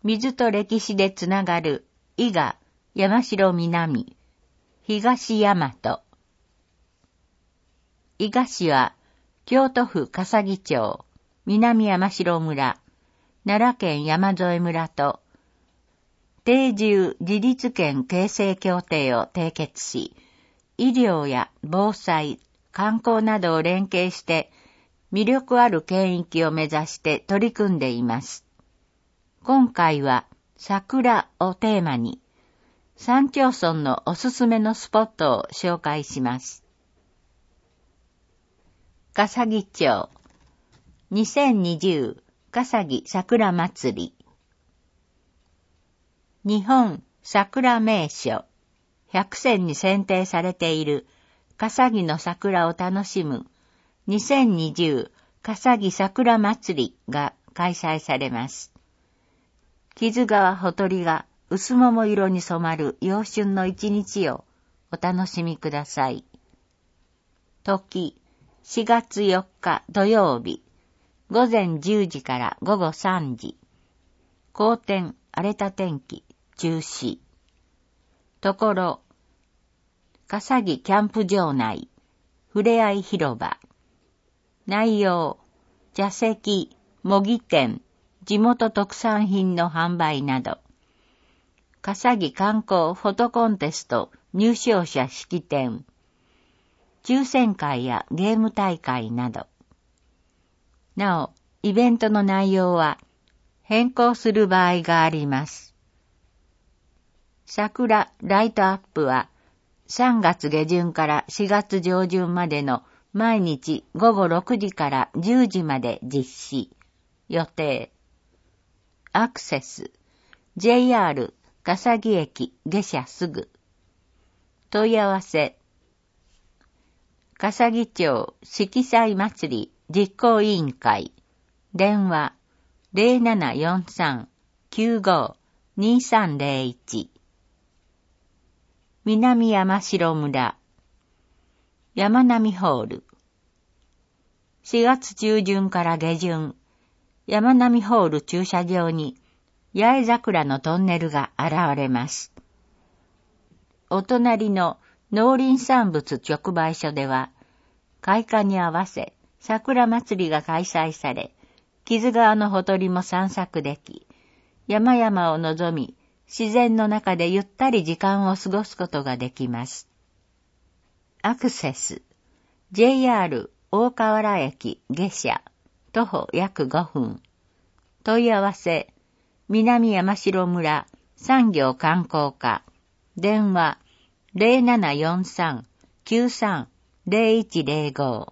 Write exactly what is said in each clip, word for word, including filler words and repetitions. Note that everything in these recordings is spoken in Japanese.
水と歴史でつながる伊賀、山城南、東大和。伊賀市は、京都府笠木町、南山城村、奈良県山添村と、定住自立権形成協定を締結し、医療や防災、観光などを連携して、魅力ある県域を目指して取り組んでいます。今回は、桜をテーマに、三町村のおすすめのスポットを紹介します。笠木町、にせんにじゅう笠木桜祭り。日本桜名所ひゃくせんに選定されている笠木の桜を楽しむにせんにじゅう笠木桜祭りが開催されます。木津川ほとりが薄桃色に染まる陽春の一日をお楽しみください。時、しがつよっか土曜日、ごぜんじゅうじからごごさんじ。好天、荒れた天気、中止。ところ、笠木キャンプ場内、ふれあい広場。内容、茶席、模擬店、地元特産品の販売など。笠木観光フォトコンテスト入賞者式典。抽選会やゲーム大会など。なお、イベントの内容は変更する場合があります。桜ライトアップはさんがつげじゅんからしがつじょうじゅんまでの毎日ごごろくじからじゅうじまで実施。予定。アクセス。ジェイアール 笠木駅下車すぐ。問い合わせ。笠木町色彩祭り実行委員会。電話 ゼロななよんさん きゅうご にさんゼロいち。南山城村。山並ホール。しがつ中旬から下旬、山並ホール駐車場に八重桜のトンネルが現れます。お隣の農林産物直売所では、開花に合わせ桜祭りが開催され、木津川のほとりも散策でき、山々を望み、自然の中でゆったり時間を過ごすことができます。アクセス。ジェイアール 大河原駅下車。徒歩約ごふん。問い合わせ。南山城村産業観光課。電話 ゼロななよんさん きゅうさん ゼロいちゼロご。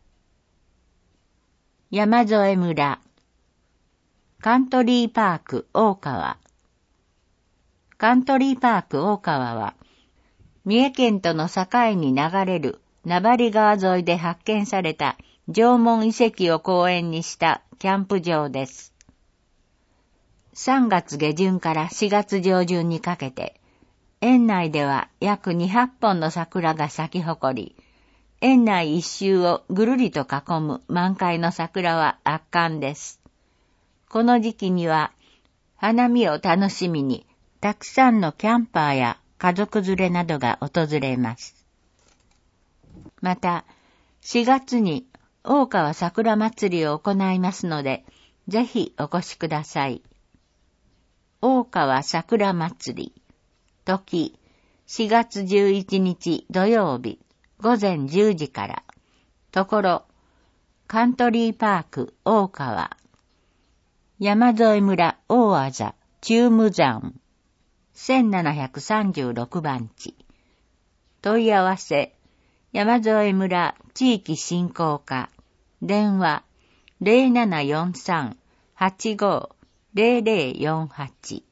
山添村。カントリーパーク大川。カントリーパーク大川は、三重県との境に流れる名張川沿いで発見された縄文遺跡を公園にしたキャンプ場です。さんがつげじゅんからしがつじょうじゅんにかけて、園内では約にひゃっぽんの桜が咲き誇り、園内一周をぐるりと囲む満開の桜は圧巻です。この時期には、花見を楽しみに、たくさんのキャンパーや家族連れなどが訪れます。また、しがつに大川桜祭りを行いますので、ぜひお越しください。大川桜祭り。時、しがつじゅういちにち土曜日、ごぜんじゅうじから。ところ、カントリーパーク大川。山添村大あざ中無山。せんななひゃくさんじゅうろくばんち。問い合わせ、山添村地域振興課。電話、ゼロななよんさん はちご ゼロゼロよんはち。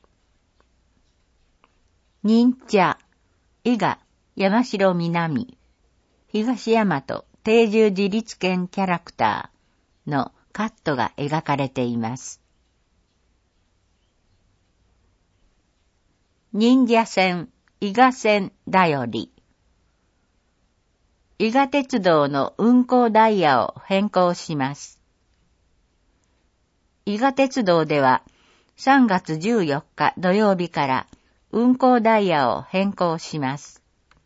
忍者、伊賀、山城南、東大和定住自立権キャラクターのカットが描かれています。忍者線、伊賀線だより。伊賀鉄道の運行ダイヤを変更します。伊賀鉄道では、 さんがつじゅうよっか土曜日から運行ダイヤを変更します。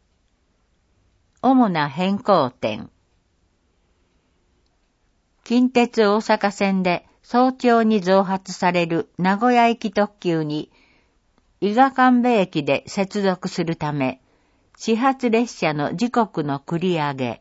主な変更点。近鉄大阪線で早朝に増発される名古屋行き特急に伊賀神戸駅で接続するため、始発列車の時刻の繰り上げ。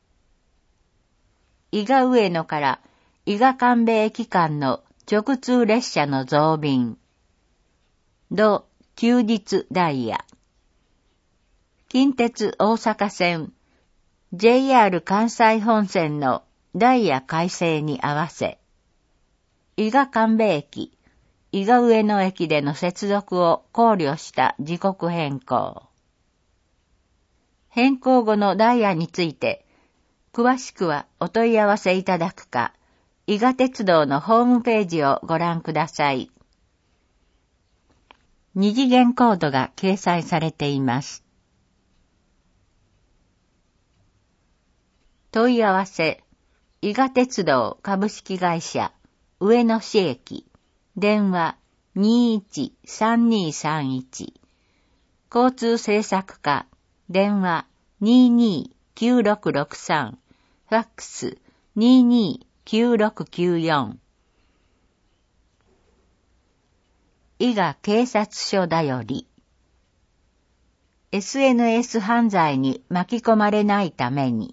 伊賀上野から伊賀神戸駅間の直通列車の増便。土休日ダイヤ。近鉄大阪線 ジェイアール 関西本線のダイヤ改正に合わせ、伊賀神戸駅、伊賀上野駅での接続を考慮した時刻変更。変更後のダイヤについて、詳しくはお問い合わせいただくか、伊賀鉄道のホームページをご覧ください。二次元コードが掲載されています。問い合わせ、伊賀鉄道株式会社上野市駅、電話 にーいちさんにーさんいち、交通政策課、電話 にーにーきゅうろくろくさん、ファックス にーにーきゅうろくきゅうよん。伊賀警察署だより。エスエヌエス 犯罪に巻き込まれないために。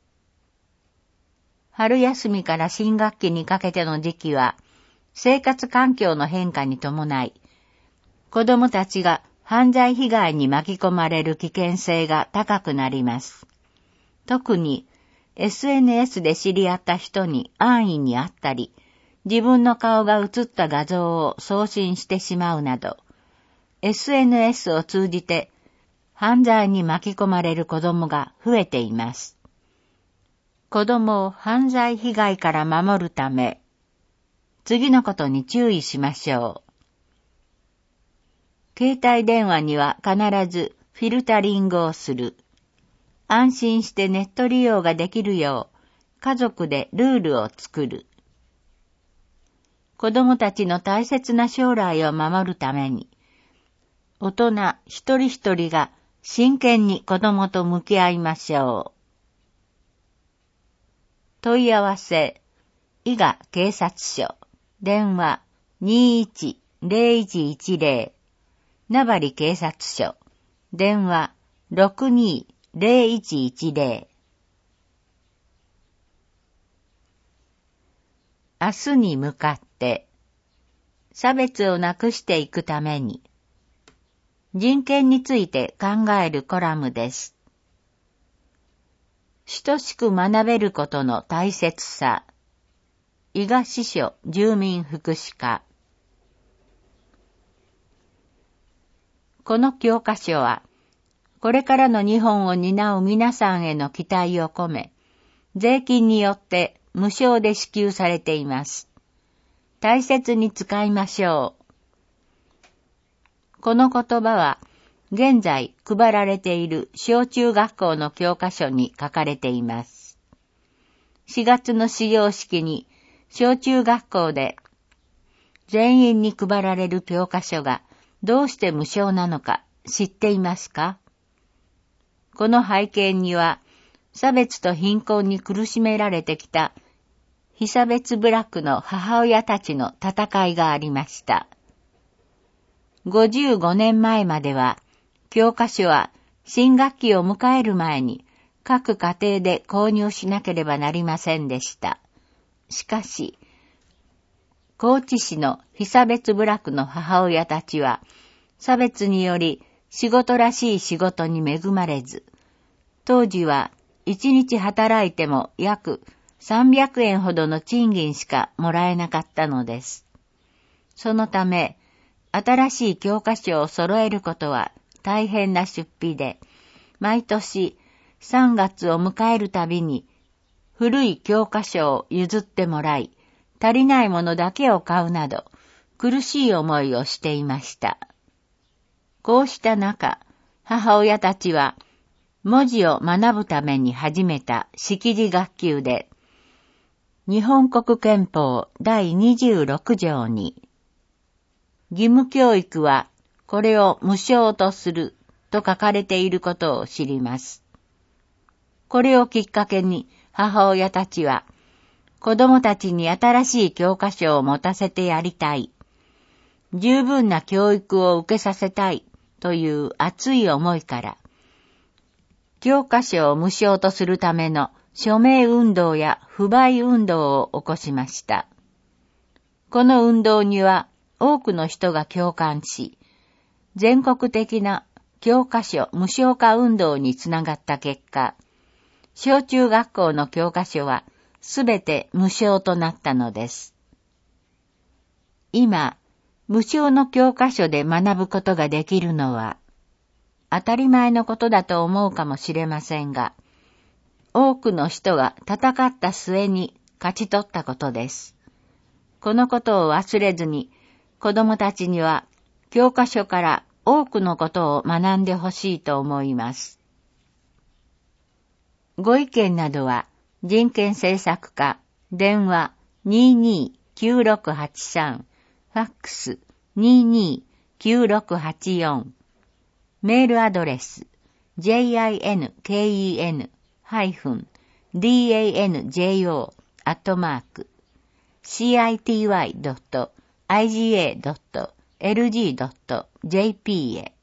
春休みから新学期にかけての時期は、生活環境の変化に伴い、子供たちが犯罪被害に巻き込まれる危険性が高くなります。特に エスエヌエス で知り合った人に安易に会ったり、自分の顔が写った画像を送信してしまうなど、エスエヌエス を通じて犯罪に巻き込まれる子供が増えています。子供を犯罪被害から守るため、次のことに注意しましょう。携帯電話には必ずフィルタリングをする。安心してネット利用ができるよう、家族でルールを作る。子供たちの大切な将来を守るために、大人一人一人が真剣に子供と向き合いましょう。問い合わせ、伊賀警察署、電話 にーいちぜろいちいちぜろ、名張警察署、電話 ろくにーぜろいちいちぜろ。明日に向かって、差別をなくしていくために、人権について考えるコラムです。等しく学べることの大切さ。伊賀支所住民福祉課。この教科書は、これからの日本を担う皆さんへの期待を込め、税金によって無償で支給されています。大切に使いましょう。この言葉は、現在配られている小中学校の教科書に書かれています。しがつの始業式に小中学校で全員に配られる教科書がどうして無償なのか知っていますか？この背景には差別と貧困に苦しめられてきた被差別部落の母親たちの戦いがありました。ごじゅうごねんまえまでは教科書は新学期を迎える前に各家庭で購入しなければなりませんでした。しかし、高知市の被差別部落の母親たちは、差別により仕事らしい仕事に恵まれず、当時はいちにち働いても約さんびゃくえんほどの賃金しかもらえなかったのです。そのため、新しい教科書を揃えることは大変な出費で、毎年さんがつを迎えるたびに古い教科書を譲ってもらい、足りないものだけを買うなど苦しい思いをしていました。こうした中、母親たちは文字を学ぶために始めた識字学級で、日本国憲法だいにじゅうろくじょうに、 義務教育はこれを無償とすると書かれていることを知ります。これをきっかけに母親たちは子供たちに新しい教科書を持たせてやりたい、十分な教育を受けさせたいという熱い思いから、教科書を無償とするための署名運動や不買運動を起こしました。この運動には多くの人が共感し、全国的な教科書無償化運動につながった結果、小中学校の教科書はすべて無償となったのです。今、無償の教科書で学ぶことができるのは、当たり前のことだと思うかもしれませんが、多くの人が戦った末に勝ち取ったことです。このことを忘れずに、子供たちには教科書から多くのことを学んでほしいと思います。ご意見などは人権政策課電話 にーにーきゅうろくはちさん ファックス にーにーきゅうろくはちよん メールアドレス ジンケン danjo アットマーク シーアイティーワイ ドット アイジーエー ドット エルジー ドット ジェーピー へ